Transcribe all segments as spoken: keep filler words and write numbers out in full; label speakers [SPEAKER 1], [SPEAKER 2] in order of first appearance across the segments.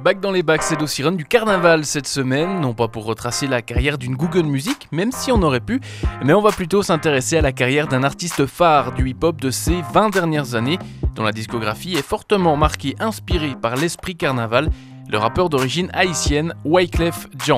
[SPEAKER 1] Back dans les bacs, c'est aussi run du carnaval cette semaine, non pas pour retracer la carrière d'une Google Music, même si on aurait pu, mais on va plutôt s'intéresser à la carrière d'un artiste phare du hip-hop de ces vingt dernières années, dont la discographie est fortement marquée, inspirée par l'esprit carnaval, le rappeur d'origine haïtienne Wyclef Jean.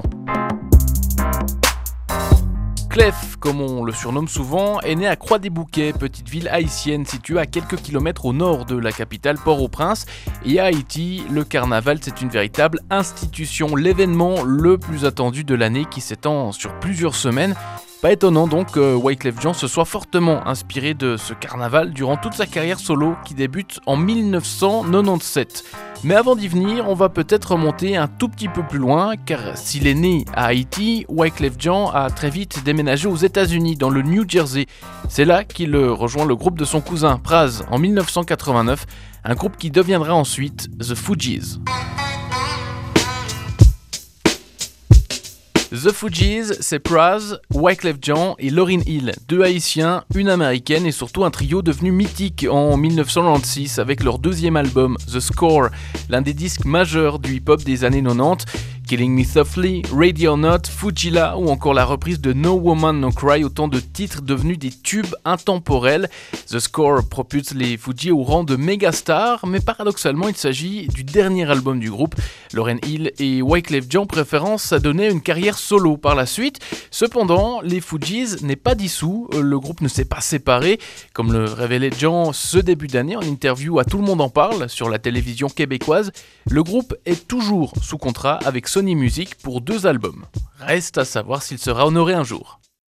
[SPEAKER 1] Clef, comme on le surnomme souvent, est né à Croix-des-Bouquets, petite ville haïtienne située à quelques kilomètres au nord de la capitale Port-au-Prince. Et à Haïti, le carnaval, c'est une véritable institution, l'événement le plus attendu de l'année qui s'étend sur plusieurs semaines. Pas étonnant donc que Wyclef Jean se soit fortement inspiré de ce carnaval durant toute sa carrière solo qui débute en dix-neuf cent quatre-vingt-dix-sept. Mais avant d'y venir, on va peut-être remonter un tout petit peu plus loin, car s'il est né à Haïti, Wyclef Jean a très vite déménagé aux États-Unis, dans le New Jersey. C'est là qu'il rejoint le groupe de son cousin Pras en dix-neuf cent quatre-vingt-neuf, un groupe qui deviendra ensuite The Fugees. The Fugees, c'est Pras, Wyclef Jean et Lauryn Hill, deux haïtiens, une américaine et surtout un trio devenu mythique en dix-neuf cent quatre-vingt-six avec leur deuxième album, The Score, l'un des disques majeurs du hip-hop des années quatre-vingt-dix. Killing Me Softly, Ready or Not, Fujila ou encore la reprise de No Woman No Cry, autant de titres devenus des tubes intemporels. The Score propulse les Fugees au rang de méga stars, mais paradoxalement il s'agit du dernier album du groupe. Lauryn Hill et Wyclef Jean préférence à donner une carrière solo par la suite. Cependant, les Fugees n'est pas dissous, le groupe ne s'est pas séparé, comme le révélait Jean ce début d'année en interview à Tout le monde en parle sur la télévision québécoise. Le groupe est toujours sous contrat avec Sony Music pour deux albums. Reste à savoir s'il sera honoré un jour.